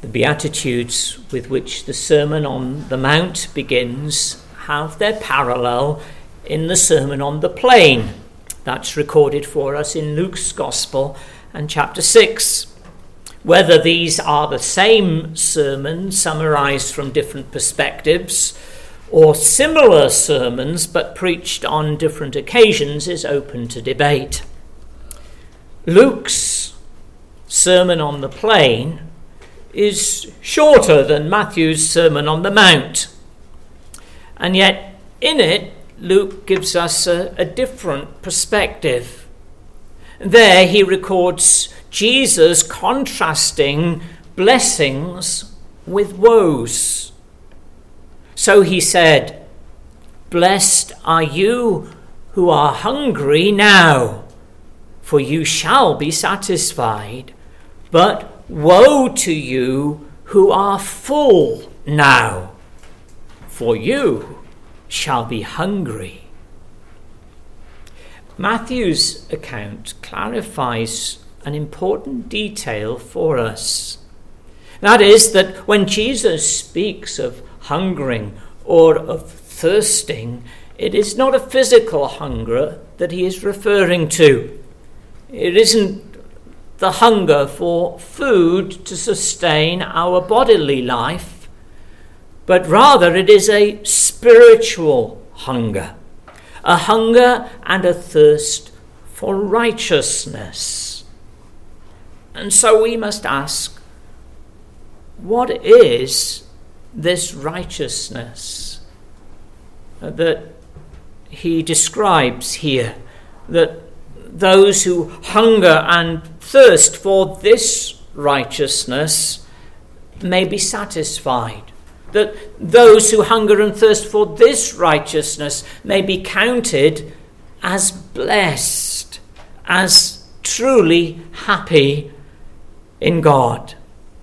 The Beatitudes with which the Sermon on the Mount begins have their parallel in the Sermon on the Plain. That's recorded for us in Luke's Gospel and chapter 6. Whether these are the same sermon summarized from different perspectives or similar sermons but preached on different occasions is open to debate. Luke's Sermon on the Plain is shorter than Matthew's Sermon on the Mount, and yet in it Luke gives us a different perspective. There he records Jesus contrasting blessings with woes. So he said, "Blessed are you who are hungry now, for you shall be satisfied. But woe to you who are full now, for you shall be hungry." Matthew's account clarifies an important detail for us. That is that when Jesus speaks of hungering or of thirsting, it is not a physical hunger that he is referring to. It isn't the hunger for food to sustain our bodily life, but rather it is a spiritual hunger, a hunger and a thirst for righteousness. And so we must ask, what is this righteousness that he describes here? That those who hunger and thirst for this righteousness may be satisfied. That those who hunger and thirst for this righteousness may be counted as blessed, as truly happy in God.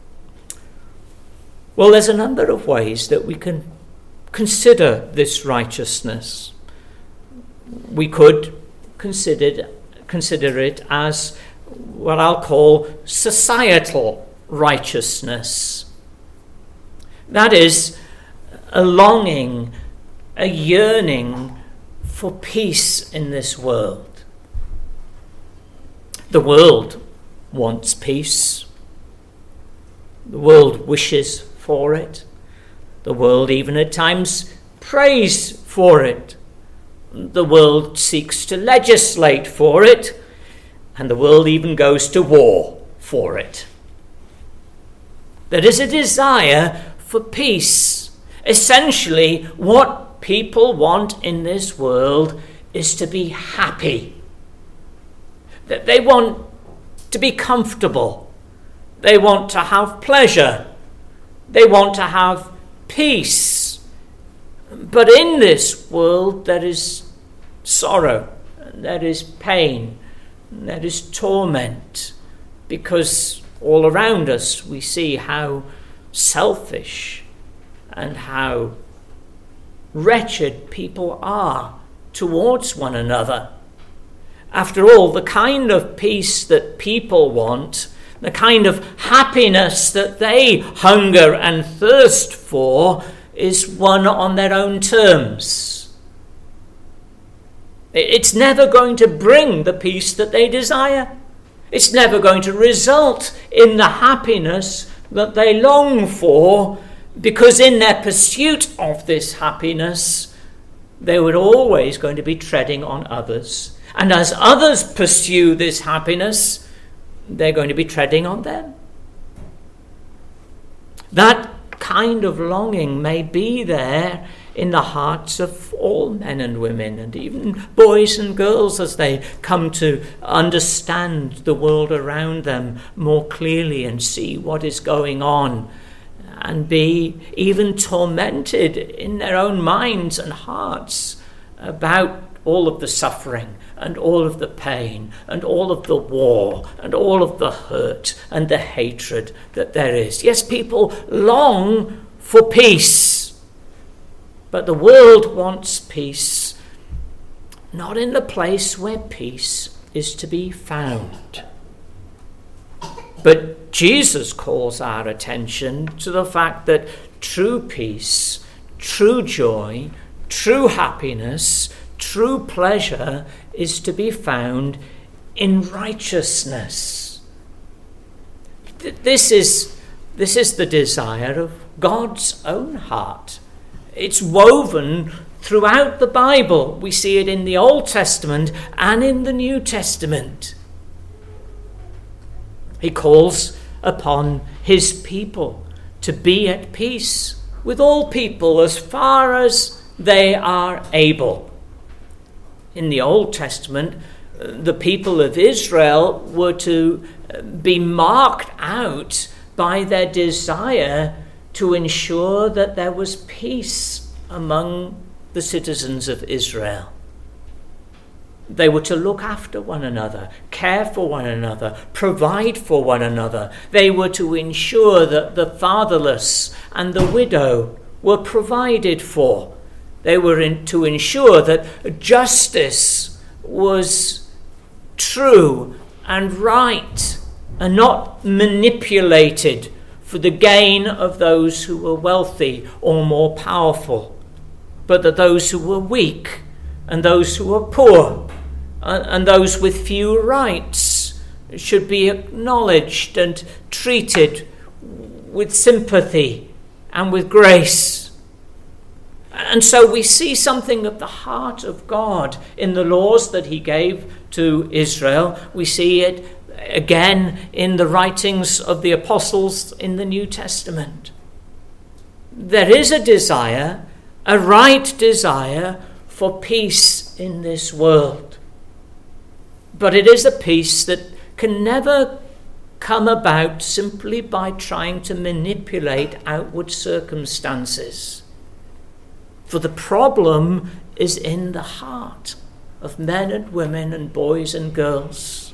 Well, there's a number of ways that we can consider this righteousness. We could consider it as what I'll call societal righteousness. That is, a longing, a yearning for peace in this world. The world wants peace. The world wishes for it. The world even at times prays for it. The world seeks to legislate for it, and the world even goes to war for it. There is a desire for peace. Essentially, what people want in this world is to be happy. That they want to be comfortable. They want to have pleasure. They want to have peace. But in this world there is sorrow, there is pain, there is torment, because all around us we see how selfish and how wretched people are towards one another. After all, the kind of peace that people want, the kind of happiness that they hunger and thirst for, is one on their own terms. It's never going to bring the peace that they desire. It's never going to result in the happiness that they long for, because in their pursuit of this happiness, they were always going to be treading on others. And as others pursue this happiness, they're going to be treading on them. That kind of longing may be there in the hearts of all men and women, and even boys and girls, as they come to understand the world around them more clearly and see what is going on, and be even tormented in their own minds and hearts about all of the suffering and all of the pain and all of the war and all of the hurt and the hatred that there is. Yes, people long for peace, but the world wants peace not in the place where peace is to be found, but But Jesus calls our attention to the fact that true peace, true joy, true happiness, true pleasure is to be found in righteousness. This is the desire of God's own heart. It's woven throughout the Bible. We see it in the Old Testament and in the New Testament. He calls upon his people to be at peace with all people as far as they are able. In the Old Testament, the people of Israel were to be marked out by their desire to ensure that there was peace among the citizens of Israel. They were to look after one another, care for one another, provide for one another. They were to ensure that the fatherless and the widow were provided for. They were to ensure that justice was true and right and not manipulated for the gain of those who were wealthy or more powerful, but that those who were weak and those who were poor and those with few rights should be acknowledged and treated with sympathy and with grace. And so we see something of the heart of God in the laws that he gave to Israel. We see it again in the writings of the apostles in the New Testament. There is a desire, a right desire for peace in this world. But it is a peace that can never come about simply by trying to manipulate outward circumstances. For the problem is in the heart of men and women and boys and girls.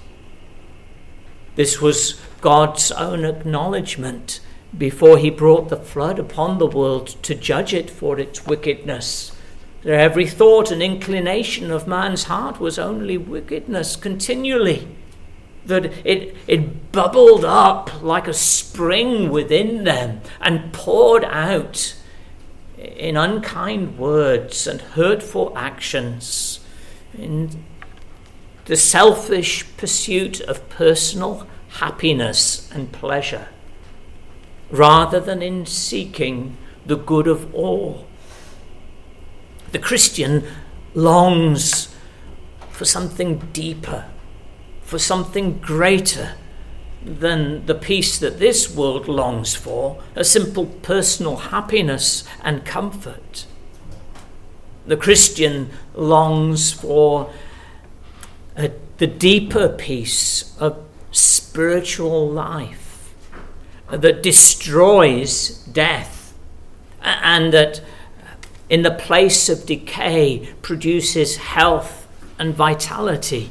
This was God's own acknowledgement before he brought the flood upon the world to judge it for its wickedness. That every thought and inclination of man's heart was only wickedness continually. That it bubbled up like a spring within them and poured out in unkind words and hurtful actions, in the selfish pursuit of personal happiness and pleasure, rather than in seeking the good of all. The Christian longs for something deeper, for something greater than the peace that this world longs for, a simple personal happiness and comfort. The Christian longs for the deeper peace of spiritual life that destroys death and that in the place of decay produces health and vitality.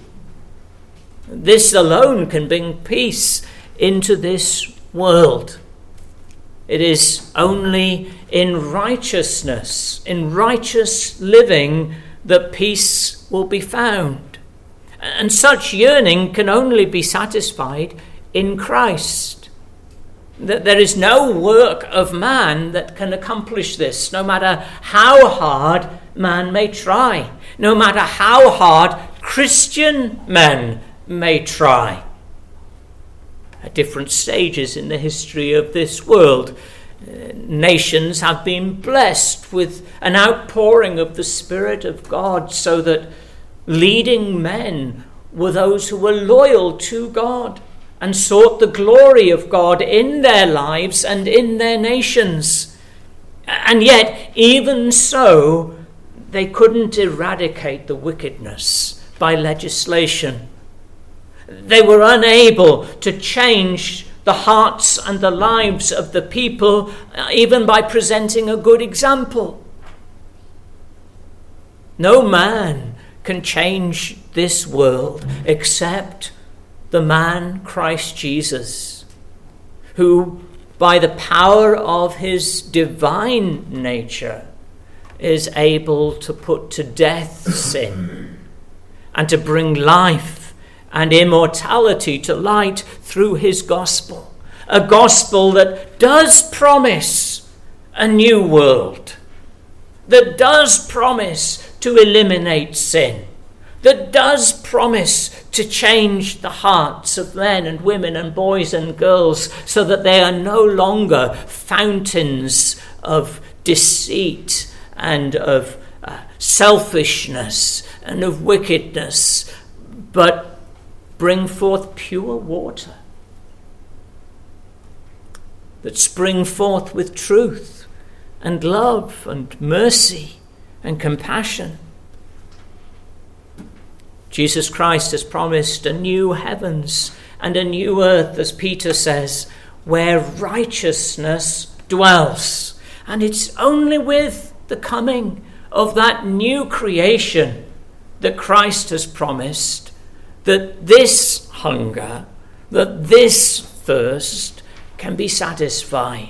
This alone can bring peace into this world. It is only in righteousness, in righteous living, that peace will be found. And such yearning can only be satisfied in Christ. That there is no work of man that can accomplish this, no matter how hard man may try, no matter how hard Christian men may try. At different stages in the history of this world, nations have been blessed with an outpouring of the Spirit of God, so that leading men were those who were loyal to God and sought the glory of God in their lives and in their nations. And yet, even so, they couldn't eradicate the wickedness by legislation. They were unable to change the hearts and the lives of the people, even by presenting a good example. No man can change this world except the man Christ Jesus, who by the power of his divine nature is able to put to death sin and to bring life and immortality to light through his gospel. a gospel that does promise a new world, that does promise to eliminate sin, that does promise to change the hearts of men and women and boys and girls so that they are no longer fountains of deceit and of selfishness and of wickedness, but bring forth pure water that spring forth with truth and love and mercy and compassion. Jesus Christ has promised a new heavens and a new earth, as Peter says, where righteousness dwells. And it's only with the coming of that new creation that Christ has promised that this hunger, that this thirst can be satisfied.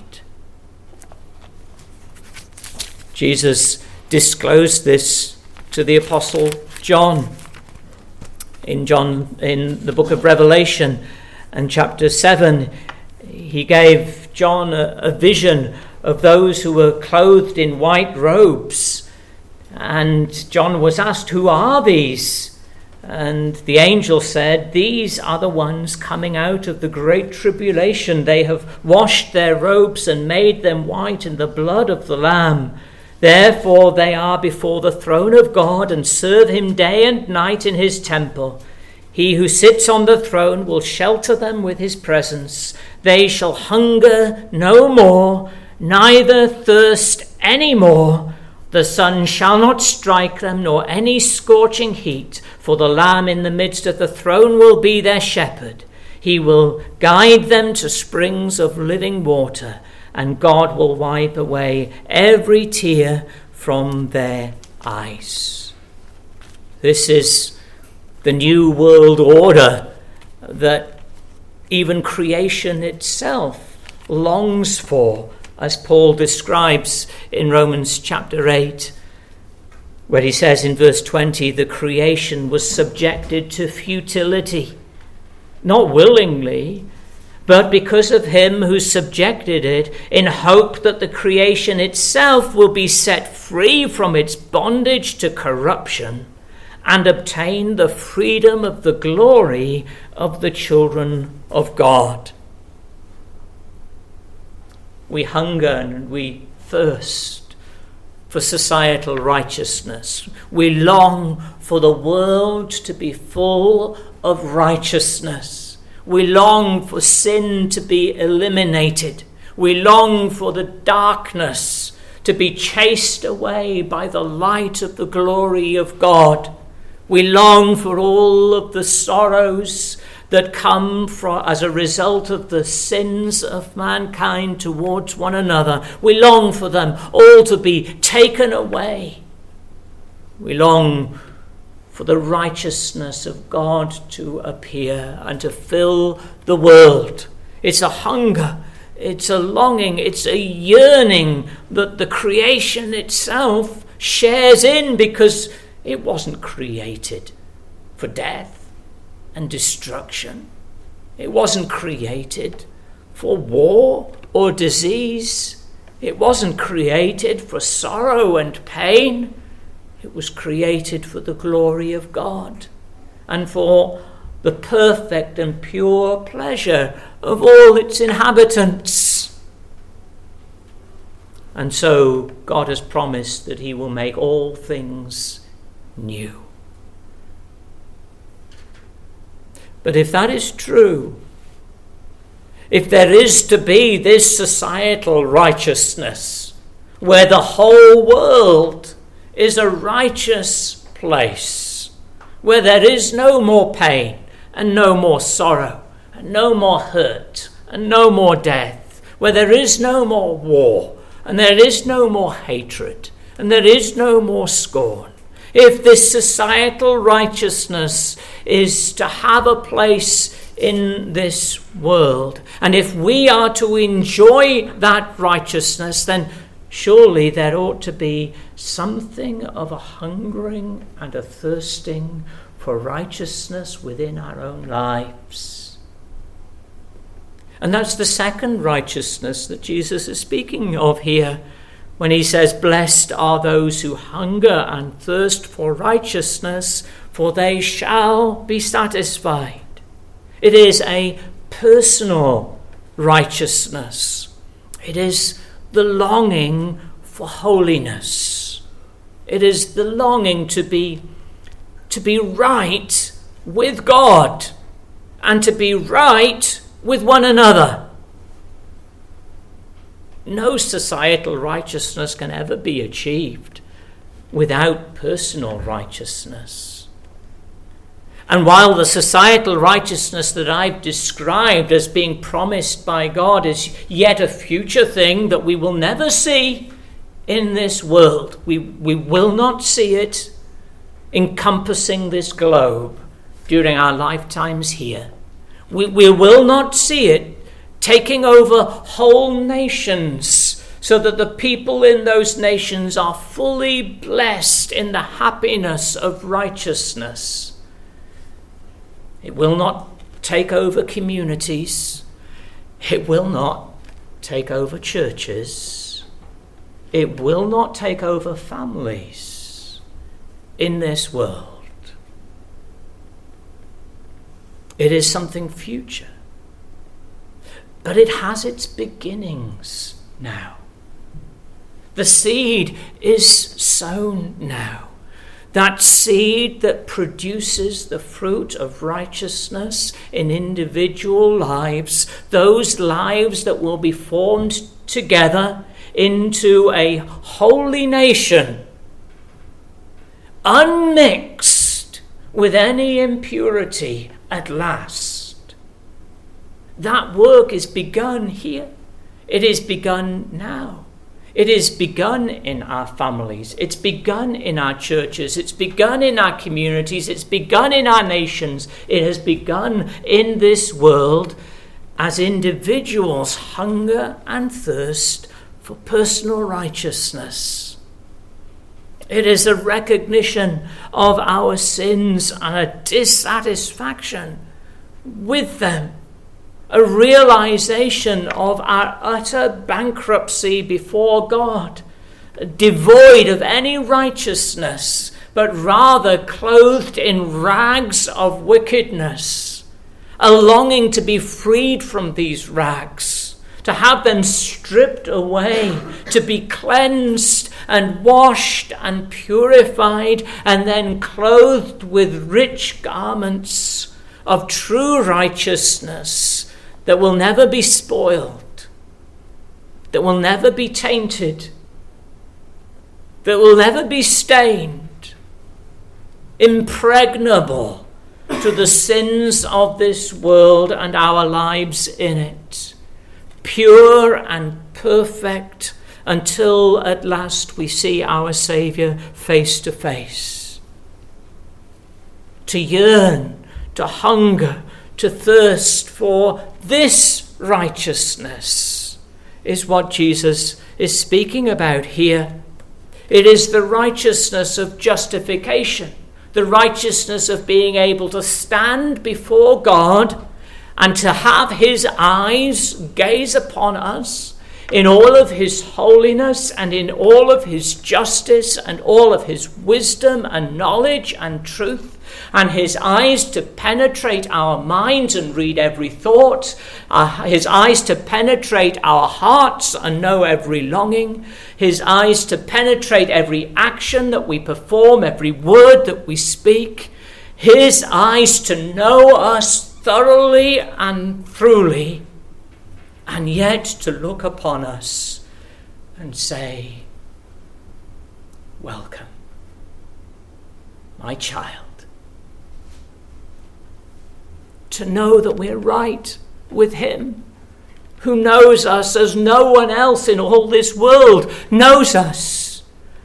Jesus disclosed this to the Apostle John in the book of Revelation and chapter 7. He gave John a vision of those who were clothed in white robes. And John was asked, "Who are these?" And the angel said, "These are the ones coming out of the great tribulation. They have washed their robes and made them white in the blood of the Lamb. Therefore they are before the throne of God and serve him day and night in his temple. He who sits on the throne will shelter them with his presence. They shall hunger no more, neither thirst any more. The sun shall not strike them, nor any scorching heat, for the Lamb in the midst of the throne will be their shepherd. He will guide them to springs of living water, and God will wipe away every tear from their eyes." This is the new world order that even creation itself longs for, as Paul describes in Romans chapter 8, where he says in verse 20, "The creation was subjected to futility, not willingly, but because of him who subjected it, in hope that the creation itself will be set free from its bondage to corruption and obtain the freedom of the glory of the children of God." We hunger and we thirst for societal righteousness. We long for the world to be full of righteousness. We long for sin to be eliminated. We long for the darkness to be chased away by the light of the glory of God. We long for all of the sorrows that come as a result of the sins of mankind towards one another. We long for them all to be taken away. We long for the righteousness of God to appear and to fill the world. It's a hunger, it's a longing, it's a yearning that the creation itself shares in, because it wasn't created for death and destruction. It wasn't created for war or disease. It wasn't created for sorrow and pain. It was created for the glory of God and for the perfect and pure pleasure of all its inhabitants. And so God has promised that he will make all things new. But if that is true, if there is to be this societal righteousness where the whole world is a righteous place, where there is no more pain and no more sorrow and no more hurt and no more death, where there is no more war and there is no more hatred and there is no more scorn, if this societal righteousness is to have a place in this world, and if we are to enjoy that righteousness, then surely there ought to be something of a hungering and a thirsting for righteousness within our own lives. And that's the second righteousness that Jesus is speaking of here when he says, "Blessed are those who hunger and thirst for righteousness, for they shall be satisfied." It is a personal righteousness. It is the longing for holiness. It is the longing to be right with God and to be right with one another. No societal righteousness can ever be achieved without personal righteousness. And while the societal righteousness that I've described as being promised by God is yet a future thing that we will never see in this world, we will not see it encompassing this globe during our lifetimes here. We will not see it taking over whole nations so that the people in those nations are fully blessed in the happiness of righteousness. It will not take over communities. It will not take over churches. It will not take over families in this world. It is something future. But it has its beginnings now. The seed is sown now. That seed that produces the fruit of righteousness in individual lives, those lives that will be formed together into a holy nation, unmixed with any impurity at last. That work is begun here. It is begun now. It is begun in our families. It's begun in our churches. It's begun in our communities. It's begun in our nations. It has begun in this world as individuals hunger and thirst for personal righteousness. It is a recognition of our sins and a dissatisfaction with them. A realization of our utter bankruptcy before God, devoid of any righteousness, but rather clothed in rags of wickedness. A longing to be freed from these rags, to have them stripped away, to be cleansed and washed and purified, and then clothed with rich garments of true righteousness that will never be spoiled, that will never be tainted, that will never be stained, impregnable to the sins of this world and our lives in it, pure and perfect until at last we see our Saviour face to face. To yearn, to hunger, to thirst for this righteousness is what Jesus is speaking about here. It is the righteousness of justification, the righteousness of being able to stand before God and to have his eyes gaze upon us in all of his holiness and in all of his justice and all of his wisdom and knowledge and truth, and his eyes to penetrate our minds and read every thought, his eyes to penetrate our hearts and know every longing, his eyes to penetrate every action that we perform, every word that we speak, his eyes to know us thoroughly and truly, and yet to look upon us and say, "Welcome, my child." To know that we're right with him, who knows us as no one else in all this world knows us.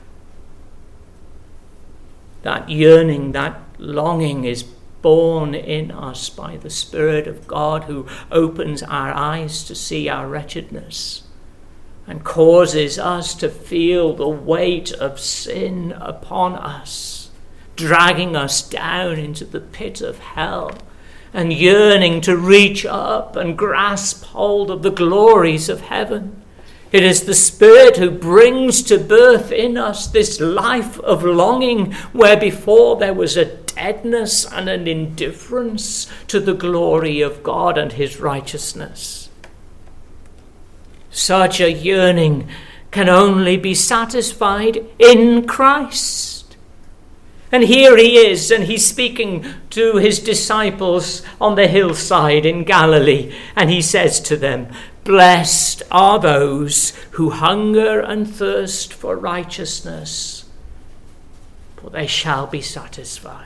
That yearning, that longing is born in us by the Spirit of God, who opens our eyes to see our wretchedness and causes us to feel the weight of sin upon us, dragging us down into the pit of hell and yearning to reach up and grasp hold of the glories of heaven. It is the Spirit who brings to birth in us this life of longing where before there was a deadness and an indifference to the glory of God and his righteousness. Such a yearning can only be satisfied in Christ. And here he is, and he's speaking to his disciples on the hillside in Galilee, and he says to them, "Blessed are those who hunger and thirst for righteousness, for they shall be satisfied."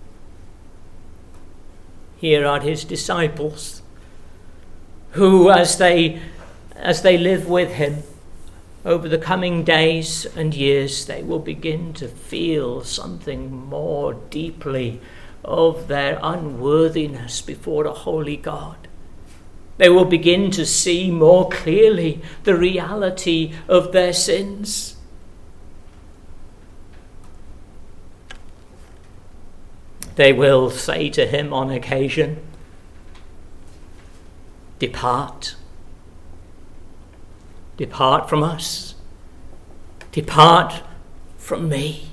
Here are his disciples, who, as they live with him over the coming days and years, they will begin to feel something more deeply of their unworthiness before a holy God. They will begin to see more clearly the reality of their sins. They will say to him on occasion, "Depart. Depart from us. Depart from me."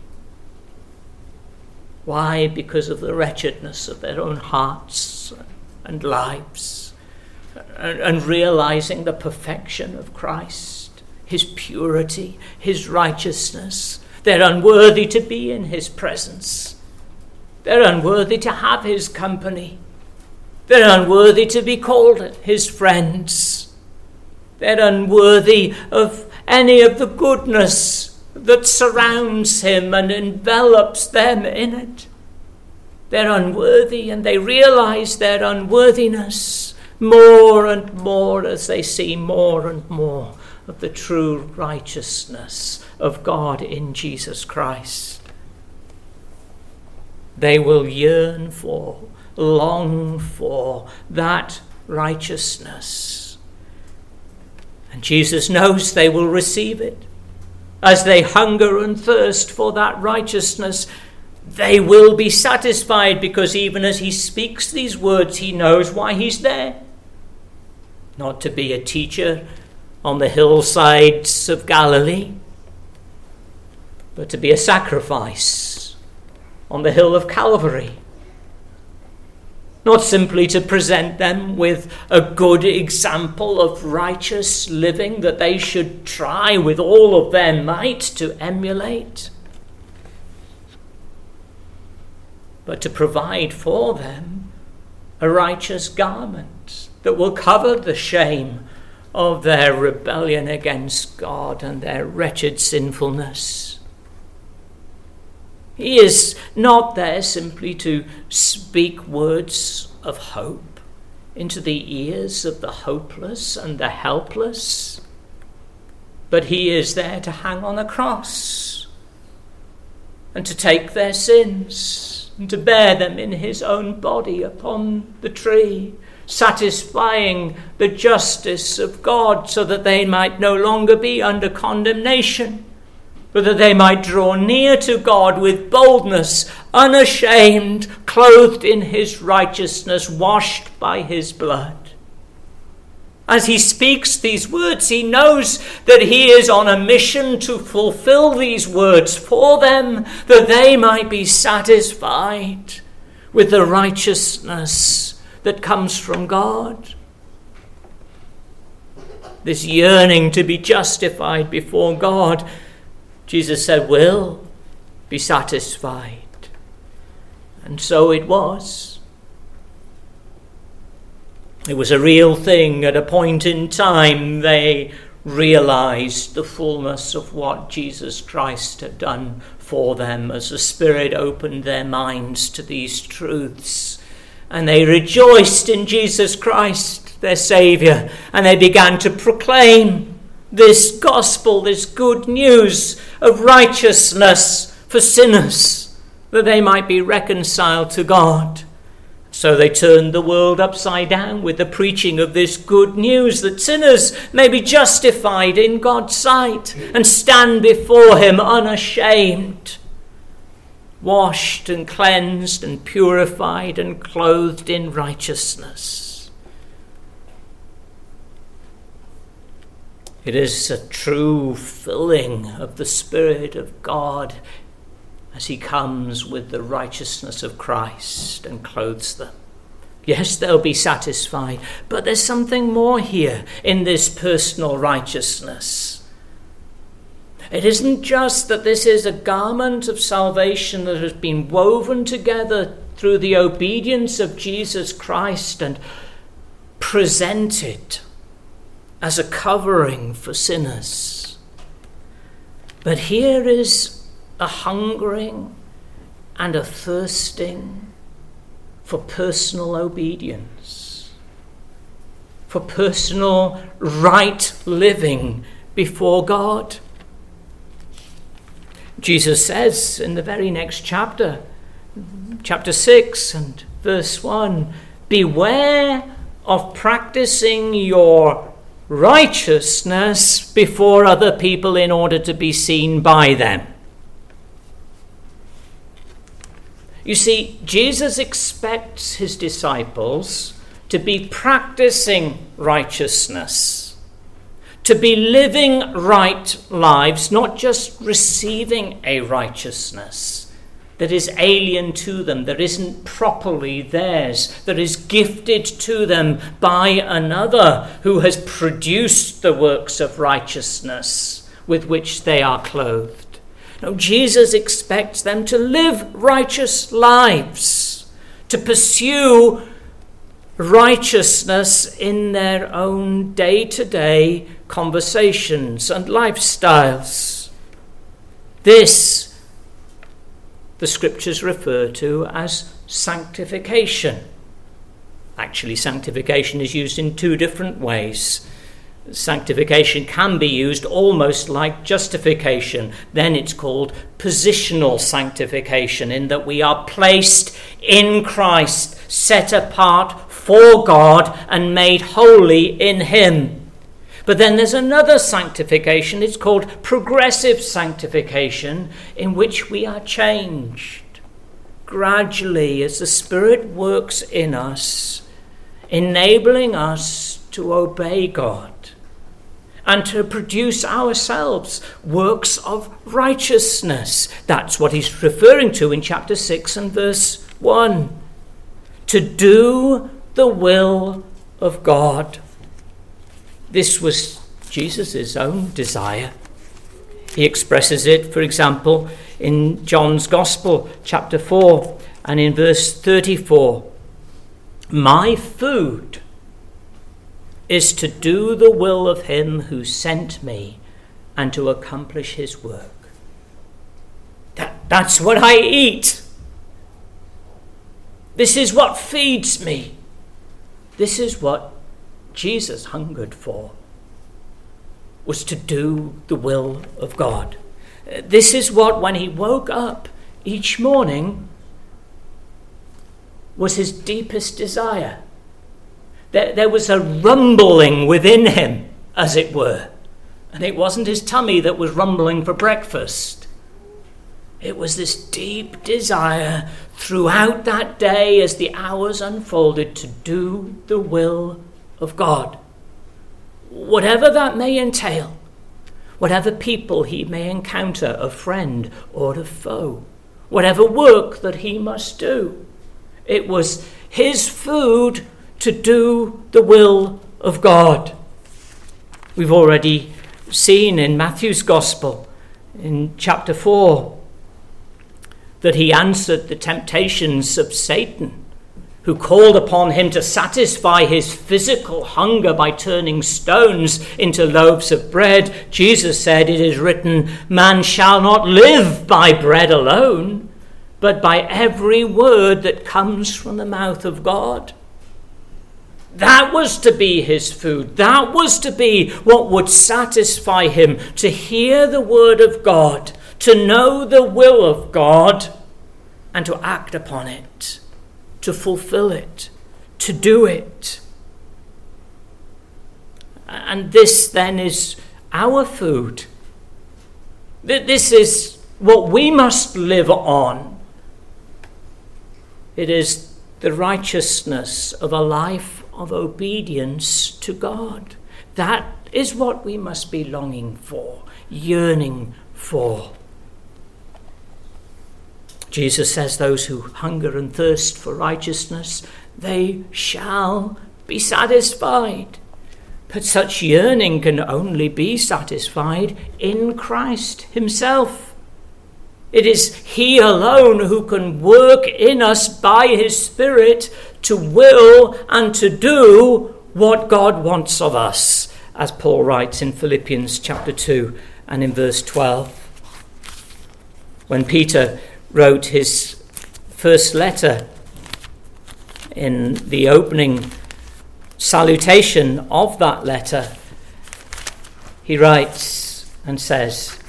Why? Because of the wretchedness of their own hearts and lives, and realizing the perfection of Christ, his purity, his righteousness. They're unworthy to be in his presence. They're unworthy to have his company. They're unworthy to be called his friends. They're unworthy of any of the goodness that surrounds him and envelops them in it. They're unworthy, and they realize their unworthiness more and more as they see more and more of the true righteousness of God in Jesus Christ. They will yearn for, long for that righteousness. And Jesus knows they will receive it. As they hunger and thirst for that righteousness, they will be satisfied, because even as he speaks these words, he knows why he's there. Not to be a teacher on the hillsides of Galilee, but to be a sacrifice on the hill of Calvary. Not simply to present them with a good example of righteous living that they should try with all of their might to emulate, but to provide for them a righteous garment that will cover the shame of their rebellion against God and their wretched sinfulness. He is not there simply to speak words of hope into the ears of the hopeless and the helpless, but he is there to hang on a cross and to take their sins and to bear them in his own body upon the tree, satisfying the justice of God so that they might no longer be under condemnation, but that they might draw near to God with boldness, unashamed, clothed in his righteousness, washed by his blood. As he speaks these words, he knows that he is on a mission to fulfill these words for them, that they might be satisfied with the righteousness that comes from God. This yearning to be justified before God, Jesus said, will be satisfied. And so it was. It was a real thing. At a point in time, they realized the fullness of what Jesus Christ had done for them as the Spirit opened their minds to these truths. And they rejoiced in Jesus Christ, their Saviour, and they began to proclaim this gospel, this good news of righteousness for sinners, that they might be reconciled to God. So they turned the world upside down with the preaching of this good news, that sinners may be justified in God's sight and stand before him unashamed. washed and cleansed and purified and clothed in righteousness. It is a true filling of the Spirit of God as he comes with the righteousness of Christ and clothes them. Yes, they'll be satisfied, but there's something more here in this personal righteousness. It isn't just that this is a garment of salvation that has been woven together through the obedience of Jesus Christ and presented as a covering for sinners. But here is a hungering and a thirsting for personal obedience, for personal right living before God. Jesus says in the very next chapter, chapter 6 and verse 1, beware of practicing your righteousness before other people in order to be seen by them. You see, Jesus expects his disciples to be practicing righteousness, to be living right lives, not just receiving a righteousness that is alien to them, that isn't properly theirs, that is gifted to them by another who has produced the works of righteousness with which they are clothed. No, Jesus expects them to live righteous lives, to pursue righteousness in their own day-to-day conversations and lifestyles. This, the scriptures refer to as sanctification. Actually, sanctification is used in two different ways. Sanctification can be used almost like justification. Then it's called positional sanctification, in that we are placed in Christ, set apart for God and made holy in him. But then there's another sanctification. It's called progressive sanctification, in which we are changed gradually as the Spirit works in us, enabling us to obey God and to produce ourselves works of righteousness. That's what he's referring to in chapter 6 and verse 1. To do the will of God. This was Jesus' own desire. He expresses it, for example, in John's Gospel, chapter 4, and in verse 34. My food is to do the will of him who sent me and to accomplish his work. That's what I eat. This is what feeds me. This is what Jesus hungered for, was to do the will of God. This is what, when he woke up each morning, was his deepest desire. There was a rumbling within him, as it were. And it wasn't his tummy that was rumbling for breakfast. It was this deep desire throughout that day, as the hours unfolded, to do the will of God. Whatever that may entail, whatever people he may encounter, a friend or a foe, whatever work that he must do, it was his food to do the will of God. We've already seen in Matthew's Gospel, in chapter 4, that he answered the temptations of Satan, who called upon him to satisfy his physical hunger by turning stones into loaves of bread. Jesus said, it is written, man shall not live by bread alone, but by every word that comes from the mouth of God. That was to be his food. That was to be what would satisfy him, to hear the word of God, to know the will of God, and to act upon it, to fulfill it, to do it. And this then is our food. This is what we must live on It is the righteousness of a life of obedience to God. That is what we must be longing for, yearning for. Jesus says those who hunger and thirst for righteousness, they shall be satisfied. But such yearning can only be satisfied in Christ himself. It is he alone who can work in us by his Spirit to will and to do what God wants of us, as Paul writes in Philippians chapter 2 and in verse 12. When Peter wrote his first letter, in the opening salutation of that letter, he writes and says,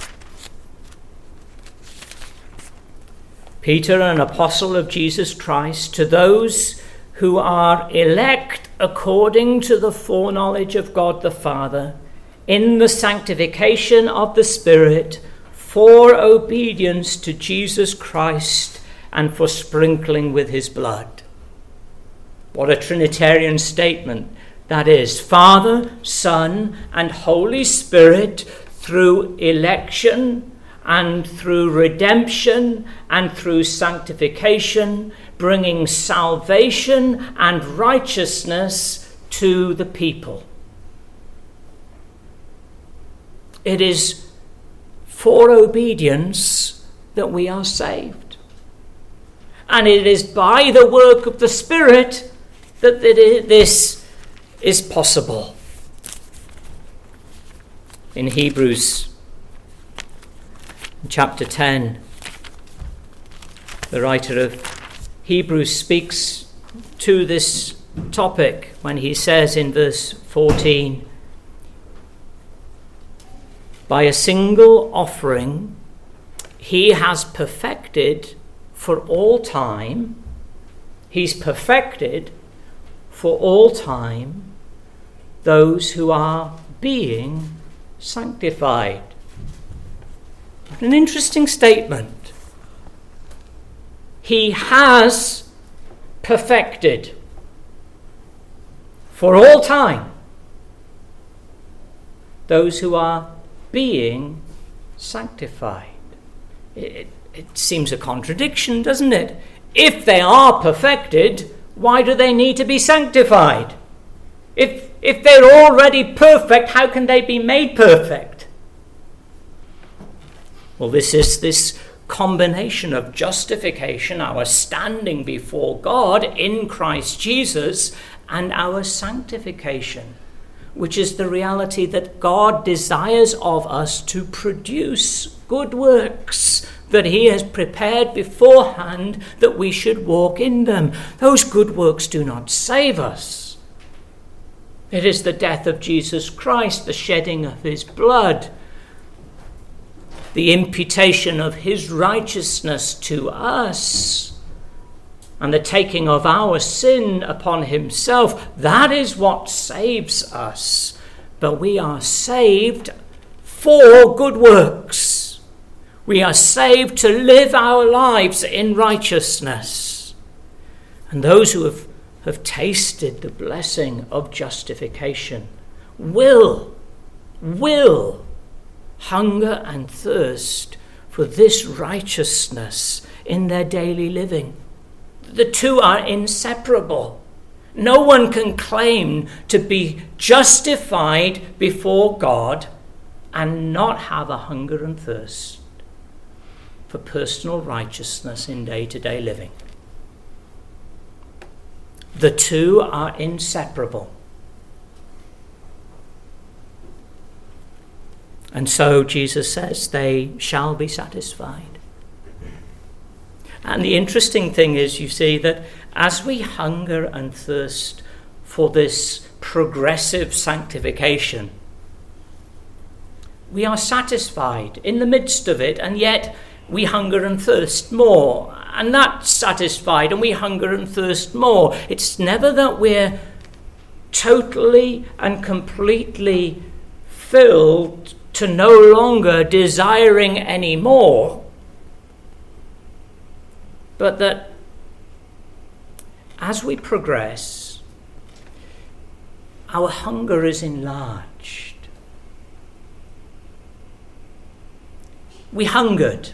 Peter, an apostle of Jesus Christ, to those who are elect according to the foreknowledge of God the Father, in the sanctification of the Spirit, for obedience to Jesus Christ and for sprinkling with his blood. What a Trinitarian statement that is. Father, Son, and Holy Spirit, through election and through redemption and through sanctification, bringing salvation and righteousness to the people. It is for obedience that we are saved. And it is by the work of the Spirit that this is possible. In Hebrews chapter 10, the writer of Hebrews speaks to this topic when he says in verse 14, by a single offering he has perfected for all time, he's perfected for all time those who are being sanctified. An interesting statement. He has perfected for all time those who are being sanctified. It seems a contradiction, doesn't it? If they are perfected, why do they need to be sanctified? If they're already perfect, how can they be made perfect? Well, this is this combination of justification, our standing before God in Christ Jesus, and our sanctification, which is the reality that God desires of us to produce good works that he has prepared beforehand that we should walk in them. Those good works do not save us. It is the death of Jesus Christ, the shedding of his blood, the imputation of his righteousness to us, and the taking of our sin upon himself. That is what saves us. But we are saved for good works. We are saved to live our lives in righteousness. And those who have tasted the blessing of justification will hunger and thirst for this righteousness in their daily living. The two are inseparable. No one can claim to be justified before God and not have a hunger and thirst for personal righteousness in day-to-day living. The two are inseparable. And so Jesus says they shall be satisfied. And the interesting thing is, you see, that as we hunger and thirst for this progressive sanctification, we are satisfied in the midst of it, and yet we hunger and thirst more. And that's satisfied, and we hunger and thirst more. It's never that we're totally and completely filled to no longer desiring any more, but that as we progress, our hunger is enlarged. We hungered,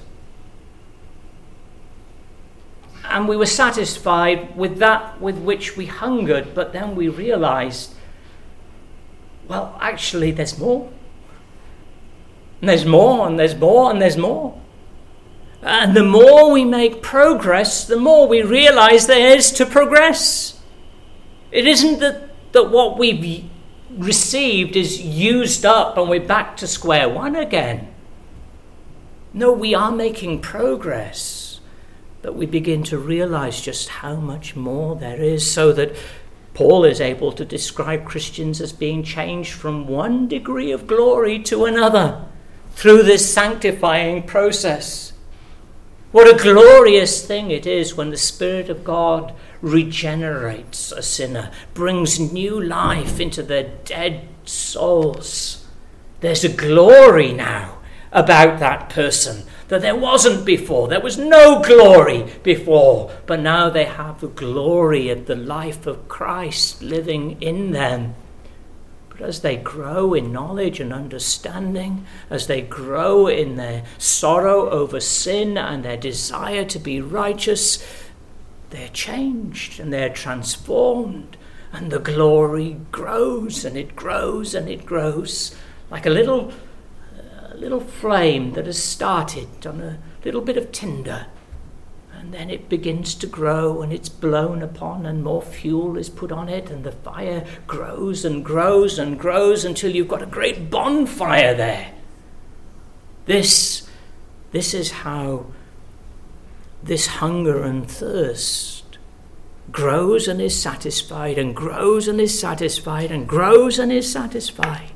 and we were satisfied with that with which we hungered, but then we realized, well, actually there's more. And there's more, and there's more, and there's more. And the more we make progress, the more we realize there is to progress. It isn't that what we've received is used up and we're back to square one again. No, we are making progress, but we begin to realize just how much more there is, so that Paul is able to describe Christians as being changed from one degree of glory to another through this sanctifying process. What a glorious thing it is when the Spirit of God regenerates a sinner, brings new life into their dead souls. There's a glory now about that person that there wasn't before. There was no glory before, but now they have the glory of the life of Christ living in them. But as they grow in knowledge and understanding, as they grow in their sorrow over sin and their desire to be righteous, they're changed and they're transformed, and the glory grows and it grows and it grows, like a little flame that has started on a little bit of tinder, and then it begins to grow and it's blown upon and more fuel is put on it, and the fire grows and grows and grows until you've got a great bonfire there. This is how this hunger and thirst grows and is satisfied, and grows and is satisfied, and grows and is satisfied.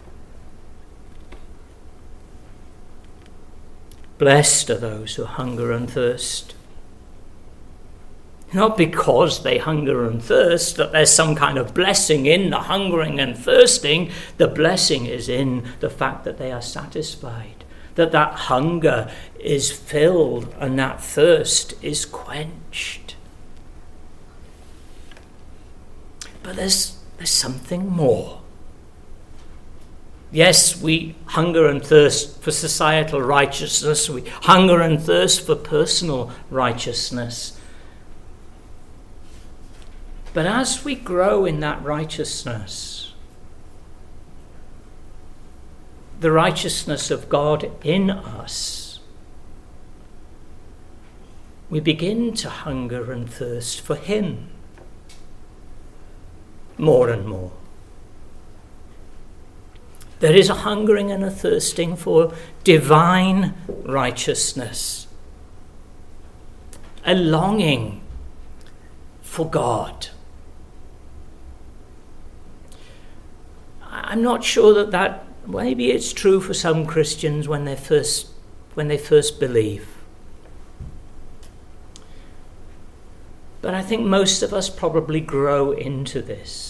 Blessed are those who hunger and thirst. Not because they hunger and thirst that there's some kind of blessing in the hungering and thirsting. The blessing is in the fact that they are satisfied, that hunger is filled and that thirst is quenched. But there's something more. Yes, we hunger and thirst for societal righteousness. We hunger and thirst for personal righteousness. But as we grow in that righteousness, the righteousness of God in us, we begin to hunger and thirst for Him more and more. There is a hungering and a thirsting for divine righteousness, a longing for God. I'm not sure that maybe it's true for some Christians when they first believe. But I think most of us probably grow into this.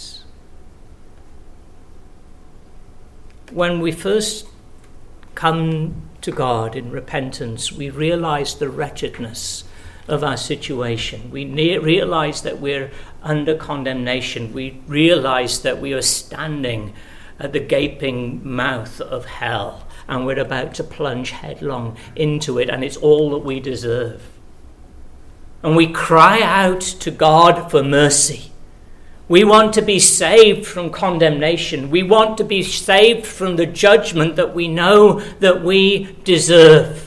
When we first come to God in repentance, we realize the wretchedness of our situation. We realize that we're under condemnation. We realize that we are standing at the gaping mouth of hell, and we're about to plunge headlong into it, and it's all that we deserve. And we cry out to God for mercy. We want to be saved from condemnation. We want to be saved from the judgment that we know that we deserve.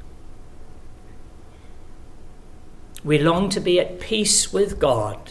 We long to be at peace with God.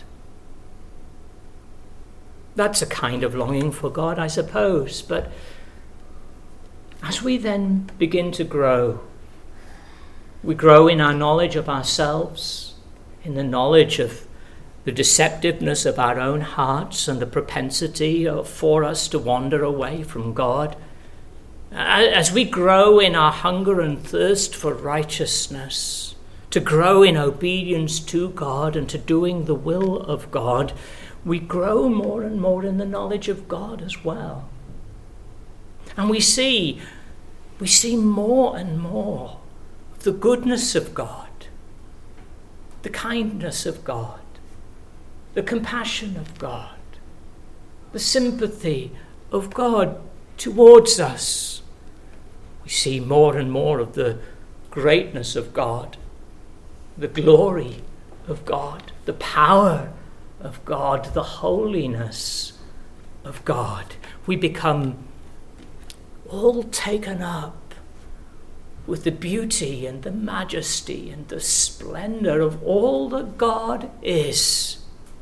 That's a kind of longing for God, I suppose. But as we then begin to grow, we grow in our knowledge of ourselves, in the knowledge of the deceptiveness of our own hearts and the propensity for us to wander away from God. As we grow in our hunger and thirst for righteousness, to grow in obedience to God and to doing the will of God, we grow more and more in the knowledge of God as well. And we see more and more of the goodness of God, the kindness of God, the compassion of God, the sympathy of God towards us. We see more and more of the greatness of God, the glory of God, the power of God, the holiness of God. We become all taken up with the beauty and the majesty and the splendor of all that God is.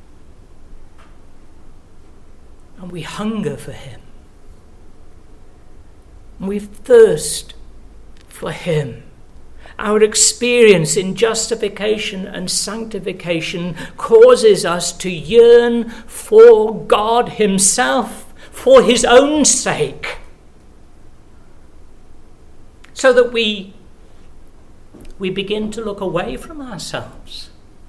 And we hunger for him. We thirst for him. Our experience in justification and sanctification causes us to yearn for God himself, for his own sake, so that we begin to look away from ourselves.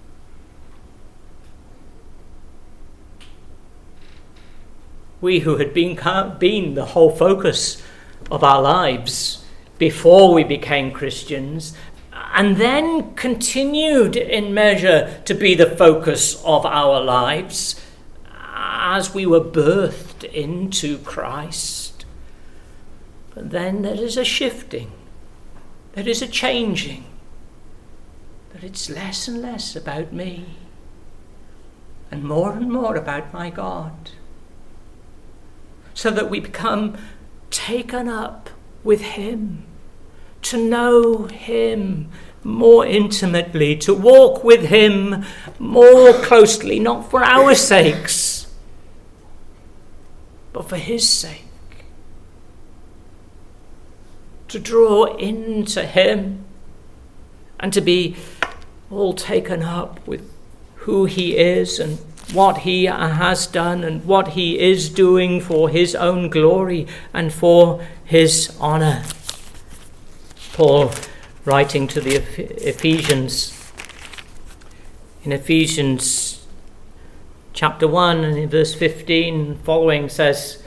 We who had been the whole focus of our lives before we became Christians, and then continued in measure to be the focus of our lives as we were birthed into Christ. But then there is a shifting, there is a changing, that it's less and less about me and more about my God, so that we become taken up with him, to know him more intimately, to walk with him more closely, not for our sakes, but for his sake. To draw into him and to be all taken up with who he is and what he has done and what he is doing for his own glory and for his honor. Paul, writing to the Ephesians, in Ephesians chapter 1 and in verse 15 following, says,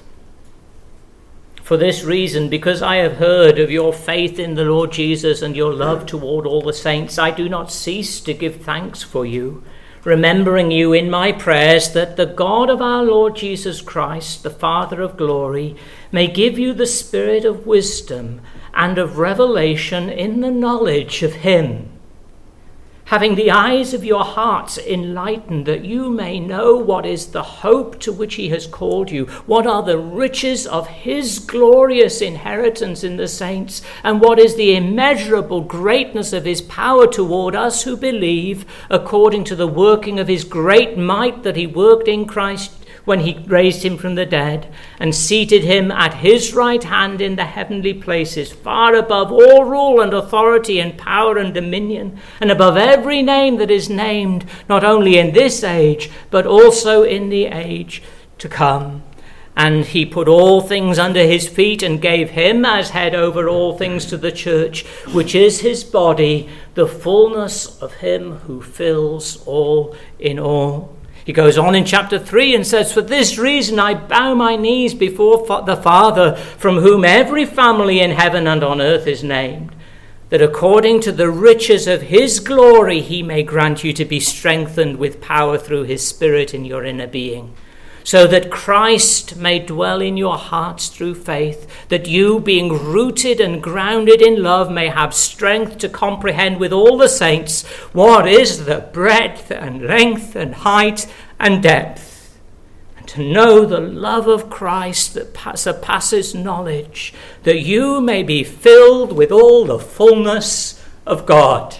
"For this reason, because I have heard of your faith in the Lord Jesus and your love toward all the saints, I do not cease to give thanks for you, remembering you in my prayers, that the God of our Lord Jesus Christ, the Father of glory, may give you the spirit of wisdom and of revelation in the knowledge of him, having the eyes of your hearts enlightened, that you may know what is the hope to which he has called you, what are the riches of his glorious inheritance in the saints, and what is the immeasurable greatness of his power toward us who believe, according to the working of his great might that he worked in Christ when he raised him from the dead and seated him at his right hand in the heavenly places, far above all rule and authority and power and dominion, and above every name that is named, not only in this age, but also in the age to come. And he put all things under his feet and gave him as head over all things to the church, which is his body, the fullness of him who fills all in all." He goes on in chapter 3 and says, "For this reason I bow my knees before the Father, from whom every family in heaven and on earth is named, that according to the riches of his glory he may grant you to be strengthened with power through his Spirit in your inner being, so that Christ may dwell in your hearts through faith, that you, being rooted and grounded in love, may have strength to comprehend with all the saints what is the breadth and length and height and depth, and to know the love of Christ that surpasses knowledge, that you may be filled with all the fullness of God."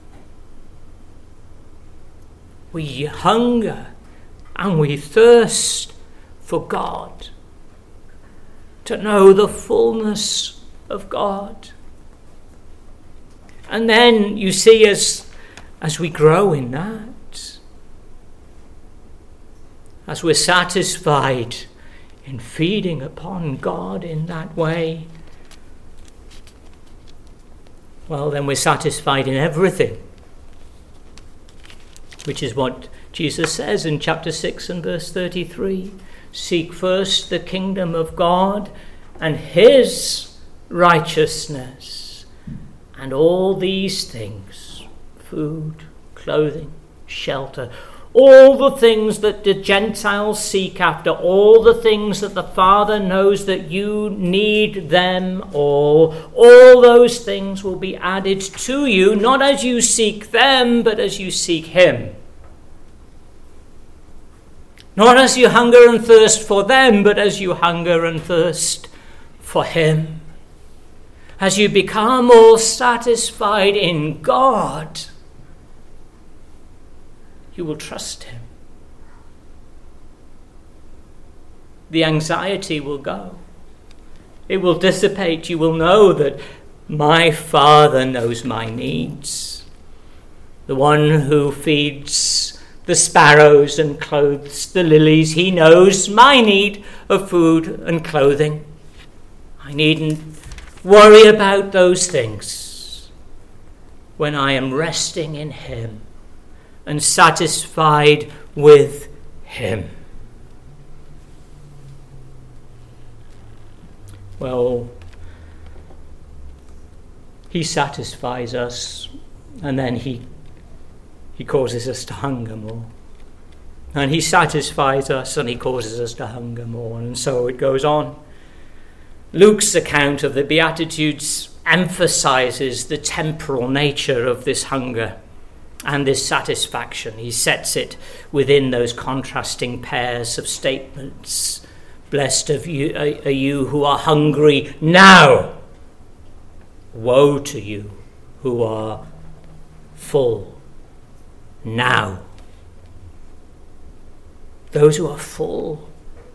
We hunger and we thirst for God, to know the fullness of God. And then you see, as we grow in that, as we're satisfied in feeding upon God in that way, well, then we're satisfied in everything, which is what Jesus says in chapter 6 and verse 33, "Seek first the kingdom of God and his righteousness, and all these things," food, clothing, shelter, all the things that the Gentiles seek after, all the things that the Father knows that you need them all those things will be added to you, not as you seek them, but as you seek him. Not as you hunger and thirst for them, but as you hunger and thirst for him. As you become all satisfied in God, you will trust him. The anxiety will go. It will dissipate. You will know that my Father knows my needs. The one who feeds the sparrows and clothes the lilies, he knows my need of food and clothing. I needn't worry about those things when I am resting in him and satisfied with him. Well, he satisfies us, and then he causes us to hunger more. And he satisfies us, and he causes us to hunger more. And so it goes on. Luke's account of the Beatitudes emphasizes the temporal nature of this hunger and this satisfaction. He sets it within those contrasting pairs of statements. Blessed are you who are hungry now. Woe to you who are full now. Those who are full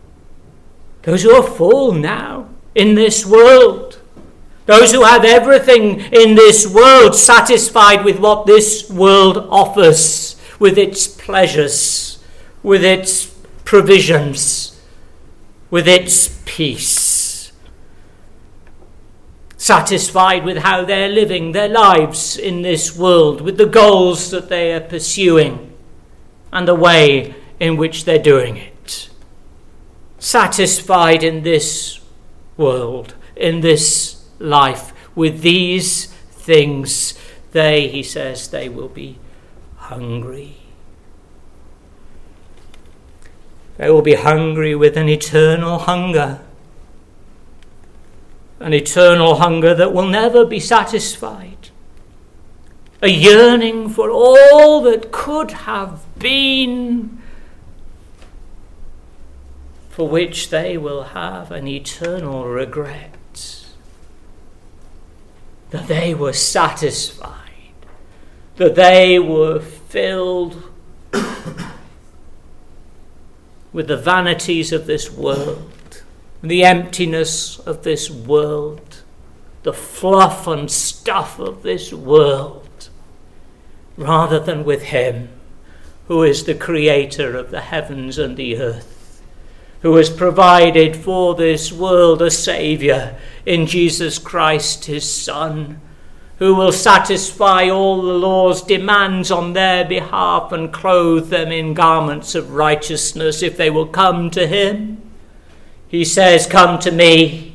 now in this world. Those who have everything in this world, satisfied with what this world offers, with its pleasures, with its provisions, with its peace. Satisfied with how they're living their lives in this world, with the goals that they are pursuing and the way in which they're doing it. Satisfied in this world, in this life, with these things, he says, they will be hungry. They will be hungry with an eternal hunger. An eternal hunger that will never be satisfied. A yearning for all that could have been, for which they will have an eternal regret. That they were satisfied, that they were filled with the vanities of this world, the emptiness of this world, the fluff and stuff of this world, rather than with him who is the creator of the heavens and the earth, who has provided for this world a Saviour in Jesus Christ, his Son, who will satisfy all the law's demands on their behalf and clothe them in garments of righteousness if they will come to him. He says, come to me,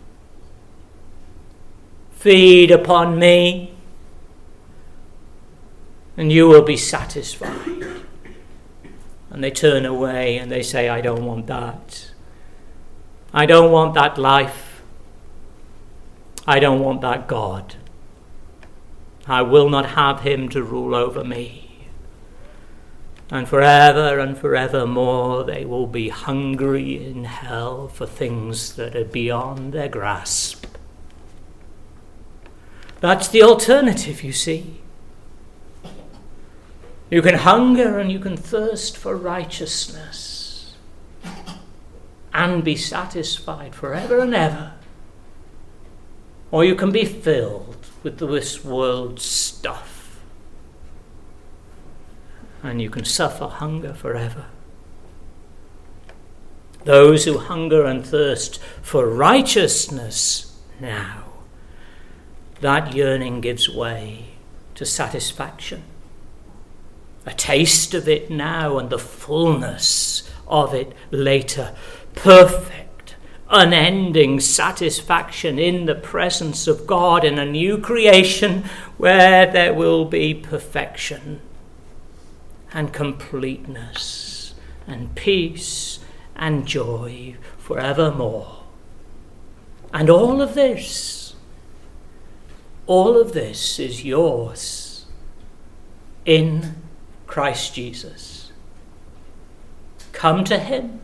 feed upon me, and you will be satisfied. And they turn away and they say, I don't want that. I don't want that life. I don't want that God. I will not have him to rule over me. And forevermore they will be hungry in hell for things that are beyond their grasp. That's the alternative, you see. You can hunger and you can thirst for righteousness and be satisfied forever and ever. Or you can be filled with this world's stuff and you can suffer hunger forever. Those who hunger and thirst for righteousness now, that yearning gives way to satisfaction. A taste of it now and the fullness of it later. Perfect, unending satisfaction in the presence of God in a new creation where there will be perfection. and completeness and peace and joy forevermore. And all of this is yours in Christ Jesus. Come to him.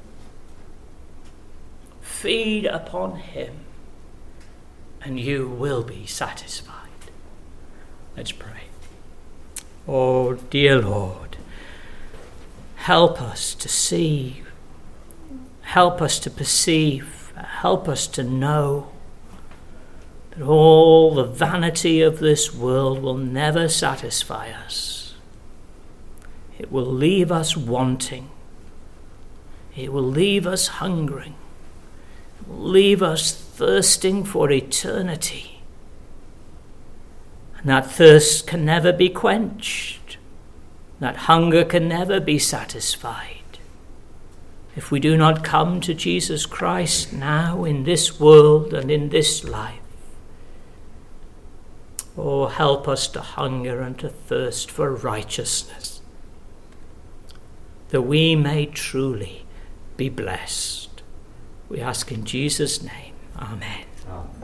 Feed upon him, and you will be satisfied. Let's pray. Oh, dear Lord, help us to see, help us to perceive, help us to know that all the vanity of this world will never satisfy us. It will leave us wanting. It will leave us hungering. It will leave us thirsting for eternity. And that thirst can never be quenched. That hunger can never be satisfied if we do not come to Jesus Christ now in this world and in this life. Oh, help us to hunger and to thirst for righteousness, that we may truly be blessed. We ask in Jesus' name. Amen. Amen.